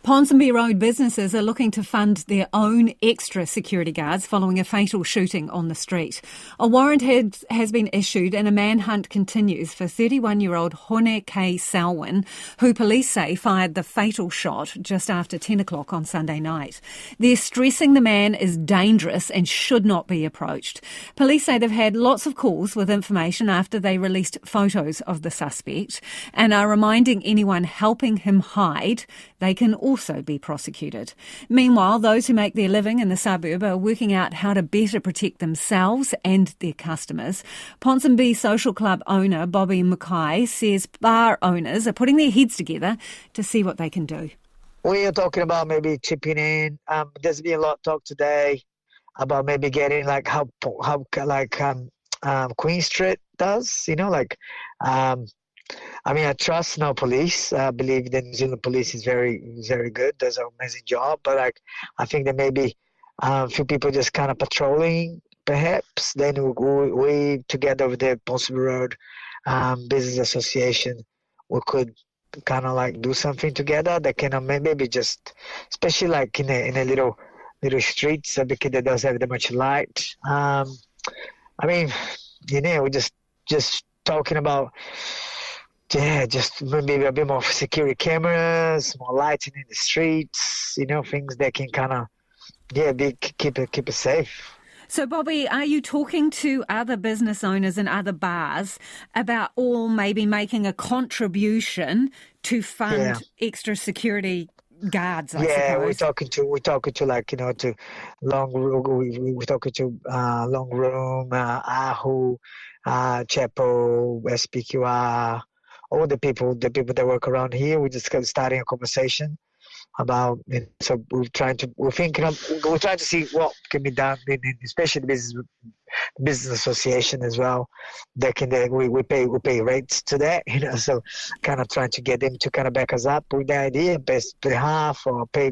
Ponsonby Road businesses are looking to fund their own extra security guards following a fatal shooting on the street. A warrant has been issued and a manhunt continues for 31-year-old Hone K. Selwyn, who police say fired the fatal shot just after 10 o'clock on Sunday night. They're stressing the man is dangerous and should not be approached. Police say they've had lots of calls with information after they released photos of the suspect and are reminding anyone helping him hide they can also be prosecuted. Meanwhile, those who make their living in the suburb are working out how to better protect themselves and their customers. Ponsonby Social Club owner Bobby Mukai says bar owners are putting their heads together to see what they can do. We are talking about maybe chipping in. There's been a lot of talk today about maybe getting like how Queen Street does, I trust no police. I believe the New Zealand police is very, very good, does an amazing job. But I think that maybe a few people just kind of patrolling, perhaps. Then we together with the Ponsonby Road Business Association, we could kind of do something together that can maybe just, especially in a little streets because they don't have that much light. We're just talking about. Yeah, just maybe a bit more security cameras, more lighting in the streets, things that can kind of, keep it safe. So, Bobby, are you talking to other business owners and other bars about all maybe making a contribution to fund extra security guards? I suppose? we're talking to to Long Room, we're talking to Long Room, Ahu, Chapel, SPQR. All the people that work around here, we just starting a conversation about it. So we're trying to see what can be done, especially the business association as well. They can we pay rates to that, So kind of trying to get them to kind of back us up with the idea, best pay half or pay,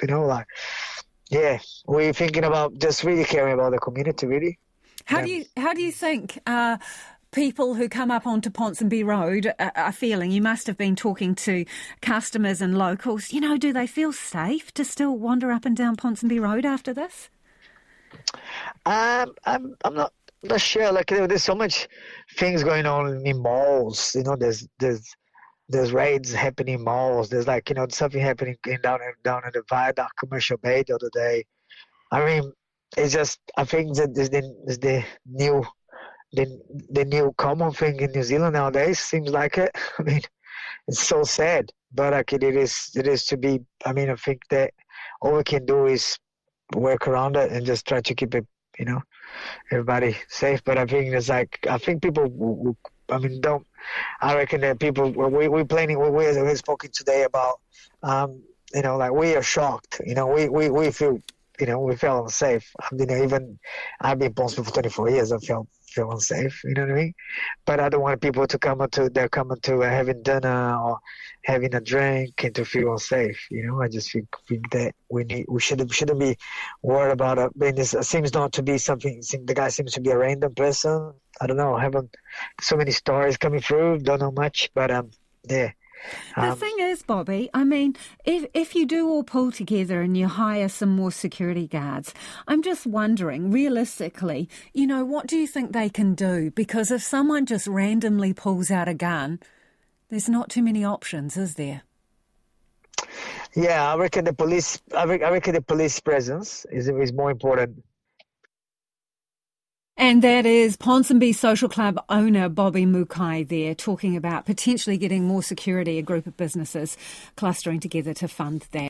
We're thinking about just really caring about the community, really. How do you think? People who come up onto Ponsonby Road are feeling? You must have been talking to customers and locals. Do they feel safe to still wander up and down Ponsonby Road after this? I'm not sure. There's so much things going on in malls. There's raids happening in malls. There's something happening down in the Viaduct Commercial Bay the other day. It's just, I think that there's the new common thing in New Zealand nowadays, seems like it. It's so sad, but it is to be. I think that all we can do is work around it and just try to keep it, everybody safe. But I think people. I reckon that people. We're planning. We're speaking today about. We are shocked. We feel. We feel unsafe. Even I've been Ponsonby for 24 years. I feel unsafe. You know what I mean? But I don't want people to come to having dinner or having a drink and to feel unsafe. I just think that we shouldn't be worried about it. It seems not to be something. The guy seems to be a random person. I don't know. I haven't so many stories coming through. Don't know much, but yeah. The thing is, Bobby, if you do all pull together and you hire some more security guards, I'm just wondering, realistically, what do you think they can do? Because if someone just randomly pulls out a gun, there's not too many options, is there? Yeah, I reckon the police presence is more important. And that is Ponsonby Social Club owner Bobby Mukai there, talking about potentially getting more security, a group of businesses clustering together to fund that.